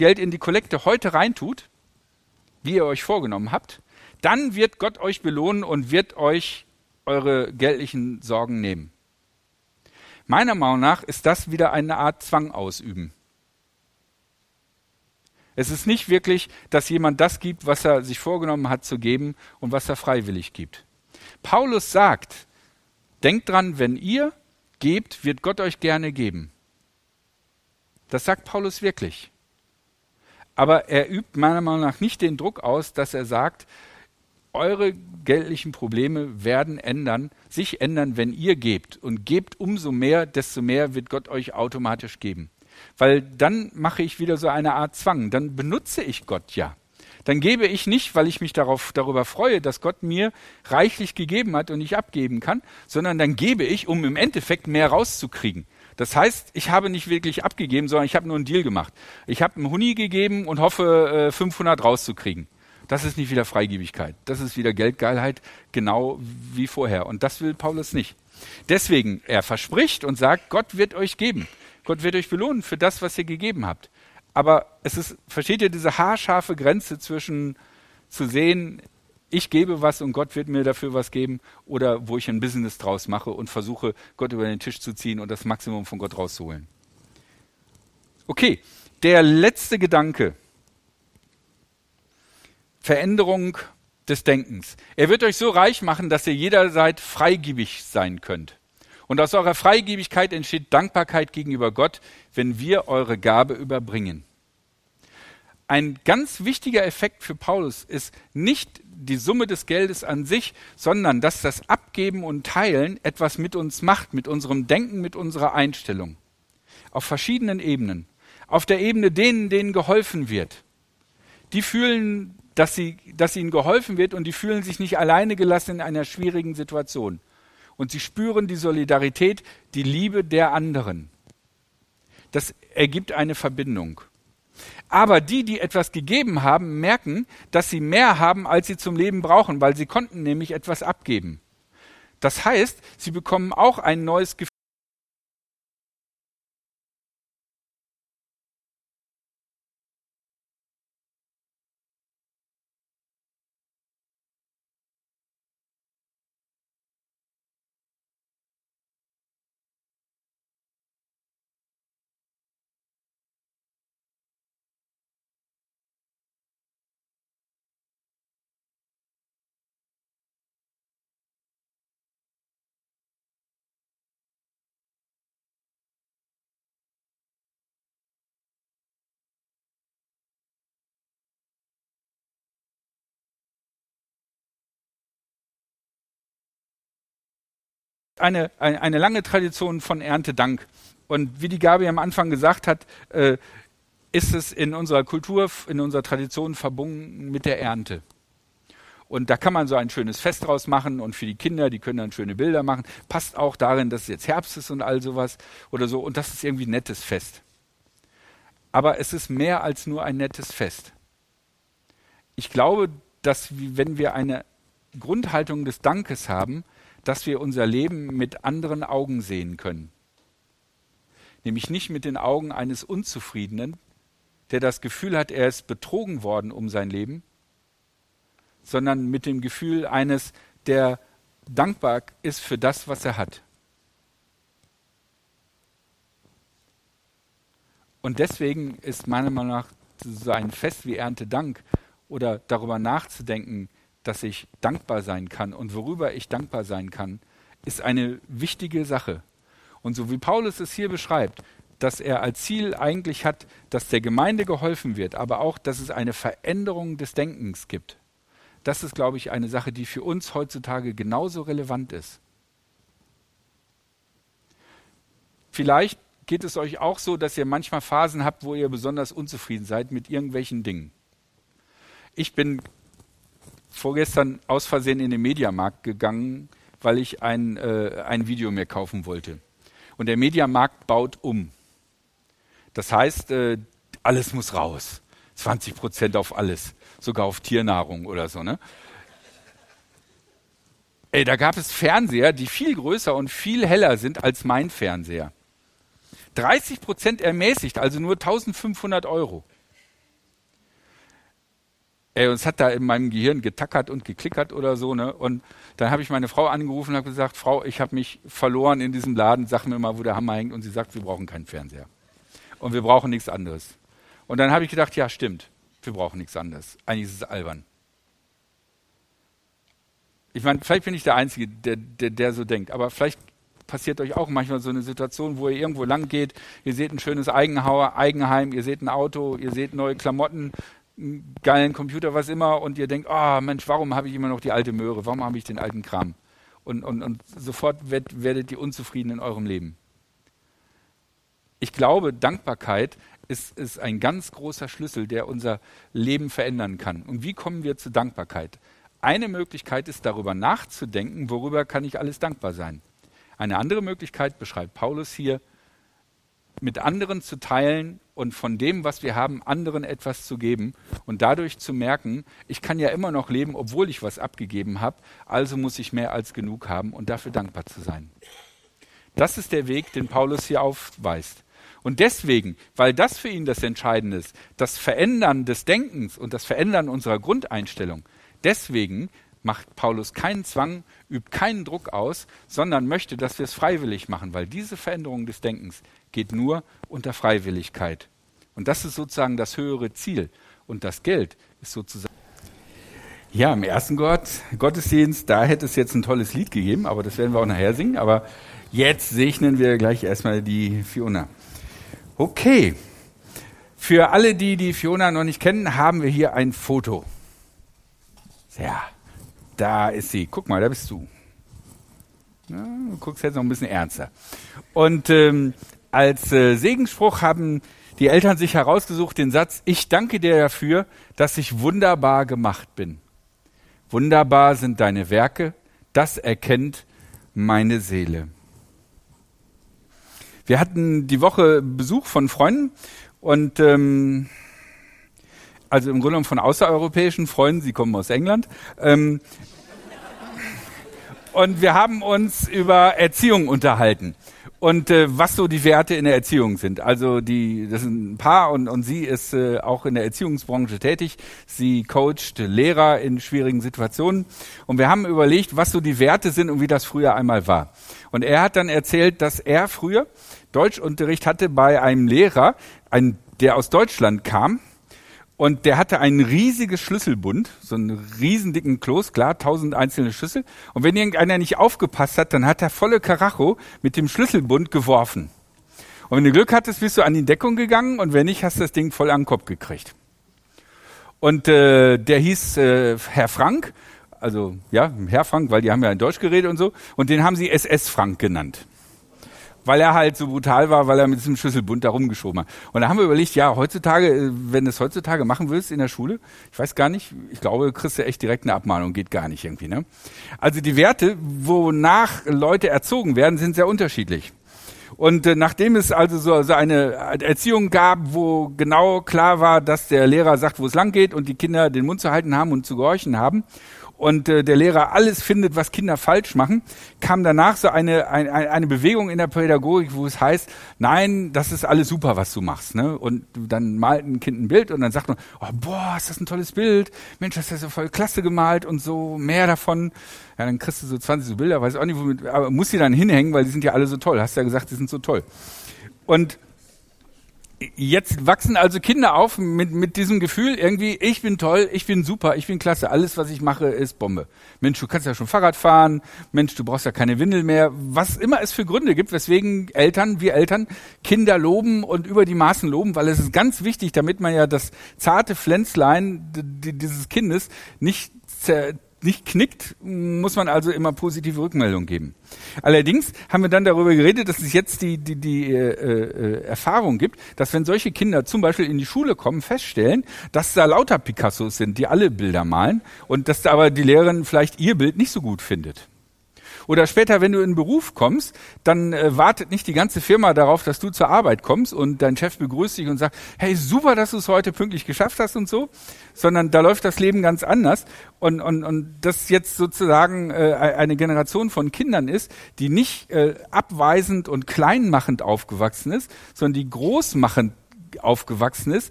Geld in die Kollekte heute reintut, wie ihr euch vorgenommen habt, dann wird Gott euch belohnen und wird euch eure geldlichen Sorgen nehmen. Meiner Meinung nach ist das wieder eine Art Zwang ausüben. Es ist nicht wirklich, dass jemand das gibt, was er sich vorgenommen hat zu geben und was er freiwillig gibt. Paulus sagt, denkt dran, wenn ihr gebt, wird Gott euch gerne geben. Das sagt Paulus wirklich. Aber er übt meiner Meinung nach nicht den Druck aus, dass er sagt, eure geldlichen Probleme werden sich ändern, wenn ihr gebt. Und gebt umso mehr, desto mehr wird Gott euch automatisch geben. Weil dann mache ich wieder so eine Art Zwang. Dann benutze ich Gott ja. Dann gebe ich nicht, weil ich mich darüber freue, dass Gott mir reichlich gegeben hat und ich abgeben kann, sondern dann gebe ich, um im Endeffekt mehr rauszukriegen. Das heißt, ich habe nicht wirklich abgegeben, sondern ich habe nur einen Deal gemacht. Ich habe einen Huni gegeben und hoffe, 500 rauszukriegen. Das ist nicht wieder Freigebigkeit. Das ist wieder Geldgeilheit, genau wie vorher. Und das will Paulus nicht. Deswegen, er verspricht und sagt, Gott wird euch geben. Gott wird euch belohnen für das, was ihr gegeben habt. Aber es ist, versteht ihr, diese haarscharfe Grenze zwischen zu sehen, ich gebe was und Gott wird mir dafür was geben, oder wo ich ein Business draus mache und versuche, Gott über den Tisch zu ziehen und das Maximum von Gott rauszuholen. Okay, der letzte Gedanke. Veränderung des Denkens. Er wird euch so reich machen, dass ihr jederzeit freigebig sein könnt. Und aus eurer Freigebigkeit entsteht Dankbarkeit gegenüber Gott, wenn wir eure Gabe überbringen. Ein ganz wichtiger Effekt für Paulus ist nicht die Summe des Geldes an sich, sondern dass das Abgeben und Teilen etwas mit uns macht, mit unserem Denken, mit unserer Einstellung. Auf verschiedenen Ebenen. Auf der Ebene denen geholfen wird. Die fühlen, dass ihnen geholfen wird und die fühlen sich nicht alleine gelassen in einer schwierigen Situation. Und sie spüren die Solidarität, die Liebe der anderen. Das ergibt eine Verbindung. Aber die etwas gegeben haben, merken, dass sie mehr haben, als sie zum Leben brauchen, weil sie konnten nämlich etwas abgeben. Das heißt, sie bekommen auch ein neues Gefühl. Eine lange Tradition von Erntedank. Und wie die Gabi am Anfang gesagt hat, ist es in unserer Kultur, in unserer Tradition verbunden mit der Ernte. Und da kann man so ein schönes Fest draus machen und für die Kinder, die können dann schöne Bilder machen. Passt auch darin, dass es jetzt Herbst ist und all sowas oder so. Und das ist irgendwie ein nettes Fest. Aber es ist mehr als nur ein nettes Fest. Ich glaube, dass wenn wir eine Grundhaltung des Dankes haben, dass wir unser Leben mit anderen Augen sehen können. Nämlich nicht mit den Augen eines Unzufriedenen, der das Gefühl hat, er ist betrogen worden um sein Leben, sondern mit dem Gefühl eines, der dankbar ist für das, was er hat. Und deswegen ist meiner Meinung nach so ein Fest wie Erntedank oder darüber nachzudenken, dass ich dankbar sein kann und worüber ich dankbar sein kann, ist eine wichtige Sache. Und so wie Paulus es hier beschreibt, dass er als Ziel eigentlich hat, dass der Gemeinde geholfen wird, aber auch, dass es eine Veränderung des Denkens gibt. Das ist, glaube ich, eine Sache, die für uns heutzutage genauso relevant ist. Vielleicht geht es euch auch so, dass ihr manchmal Phasen habt, wo ihr besonders unzufrieden seid mit irgendwelchen Dingen. Ich bin vorgestern aus Versehen in den Mediamarkt gegangen, weil ich ein Video mir kaufen wollte. Und der Mediamarkt baut um. Das heißt, alles muss raus. 20% auf alles. Sogar auf Tiernahrung oder so, ne? Da gab es Fernseher, die viel größer und viel heller sind als mein Fernseher. 30% ermäßigt, also nur 1.500 €. Und es hat da in meinem Gehirn getackert und geklickert oder so, ne? Und dann habe ich meine Frau angerufen und habe gesagt, Frau, ich habe mich verloren in diesem Laden, sag mir mal, wo der Hammer hängt. Und sie sagt, wir brauchen keinen Fernseher. Und wir brauchen nichts anderes. Und dann habe ich gedacht, ja, stimmt, wir brauchen nichts anderes. Eigentlich ist es albern. Ich meine, vielleicht bin ich der Einzige, der so denkt, aber vielleicht passiert euch auch manchmal so eine Situation, wo ihr irgendwo lang geht, ihr seht ein schönes Eigenheim, ihr seht ein Auto, ihr seht neue Klamotten, einen geilen Computer, was immer, und ihr denkt, oh Mensch, warum habe ich immer noch die alte Möhre, warum habe ich den alten Kram? Und sofort werdet ihr unzufrieden in eurem Leben. Ich glaube, Dankbarkeit ist ein ganz großer Schlüssel, der unser Leben verändern kann. Und wie kommen wir zur Dankbarkeit? Eine Möglichkeit ist, darüber nachzudenken, worüber kann ich alles dankbar sein. Eine andere Möglichkeit beschreibt Paulus hier, mit anderen zu teilen und von dem, was wir haben, anderen etwas zu geben und dadurch zu merken, ich kann ja immer noch leben, obwohl ich was abgegeben habe, also muss ich mehr als genug haben und dafür dankbar zu sein. Das ist der Weg, den Paulus hier aufweist. Und deswegen, weil das für ihn das Entscheidende ist, das Verändern des Denkens und das Verändern unserer Grundeinstellung, deswegen macht Paulus keinen Zwang, übt keinen Druck aus, sondern möchte, dass wir es freiwillig machen, weil diese Veränderung des Denkens geht nur unter Freiwilligkeit. Und das ist sozusagen das höhere Ziel. Und das Geld ist sozusagen... Ja, im ersten Gottesdienst, da hätte es jetzt ein tolles Lied gegeben, aber das werden wir auch nachher singen. Aber jetzt segnen wir gleich erstmal die Fiona. Okay, für alle, die die Fiona noch nicht kennen, haben wir hier ein Foto. Ja, da ist sie. Guck mal, da bist du. Ja, du guckst jetzt noch ein bisschen ernster. Und als Segensspruch haben die Eltern sich herausgesucht den Satz, ich danke dir dafür, dass ich wunderbar gemacht bin. Wunderbar sind deine Werke, das erkennt meine Seele. Wir hatten die Woche Besuch von Freunden und also im Grunde genommen von außereuropäischen Freunden, sie kommen aus England. Und wir haben uns über Erziehung unterhalten und was so die Werte in der Erziehung sind. Also das sind ein Paar und sie ist auch in der Erziehungsbranche tätig. Sie coacht Lehrer in schwierigen Situationen und wir haben überlegt, was so die Werte sind und wie das früher einmal war. Und er hat dann erzählt, dass er früher Deutschunterricht hatte bei einem Lehrer, der aus Deutschland kam. Und der hatte ein riesiges Schlüsselbund, so einen riesen dicken Kloß, klar, 1000 einzelne Schlüssel. Und wenn irgendeiner nicht aufgepasst hat, dann hat er volle Karacho mit dem Schlüsselbund geworfen. Und wenn du Glück hattest, bist du an die Deckung gegangen und wenn nicht, hast du das Ding voll an den Kopf gekriegt. Und der hieß Herr Frank, also ja, Herr Frank, weil die haben ja in Deutsch geredet und so. Und den haben sie SS Frank genannt. Weil er halt so brutal war, weil er mit diesem Schlüsselbund da rumgeschoben hat. Und da haben wir überlegt, ja, heutzutage, wenn du es heutzutage machen willst in der Schule, ich weiß gar nicht, ich glaube, kriegst du echt direkt eine Abmahnung, geht gar nicht irgendwie, ne? Also die Werte, wonach Leute erzogen werden, sind sehr unterschiedlich. Und nachdem es also so eine Erziehung gab, wo genau klar war, dass der Lehrer sagt, wo es lang geht und die Kinder den Mund zu halten haben und zu gehorchen haben, und der Lehrer alles findet, was Kinder falsch machen, kam danach so eine Bewegung in der Pädagogik, wo es heißt, nein, das ist alles super, was du machst. Ne? Und dann malt ein Kind ein Bild und dann sagt man, oh, boah, ist das ein tolles Bild, Mensch, das ist ja voll klasse gemalt und so, mehr davon. Ja, dann kriegst du so 20 so Bilder, weiß auch nicht, womit, aber muss die dann hinhängen, weil die sind ja alle so toll. Hast ja gesagt, die sind so toll. Und jetzt wachsen also Kinder auf mit diesem Gefühl irgendwie, ich bin toll, ich bin super, ich bin klasse, alles, was ich mache, ist Bombe. Mensch, du kannst ja schon Fahrrad fahren, Mensch, du brauchst ja keine Windel mehr. Was immer es für Gründe gibt, weswegen wir Eltern, Kinder loben und über die Maßen loben, weil es ist ganz wichtig, damit man ja das zarte Pflänzlein dieses Kindes nicht knickt, muss man also immer positive Rückmeldung geben. Allerdings haben wir dann darüber geredet, dass es jetzt die Erfahrung gibt, dass wenn solche Kinder zum Beispiel in die Schule kommen, feststellen, dass da lauter Picassos sind, die alle Bilder malen und dass da aber die Lehrerin vielleicht ihr Bild nicht so gut findet. Oder später, wenn du in den Beruf kommst, dann wartet nicht die ganze Firma darauf, dass du zur Arbeit kommst und dein Chef begrüßt dich und sagt, hey, super, dass du es heute pünktlich geschafft hast und so, sondern da läuft das Leben ganz anders. Und das jetzt sozusagen eine Generation von Kindern ist, die nicht abweisend und kleinmachend aufgewachsen ist, sondern die großmachend aufgewachsen ist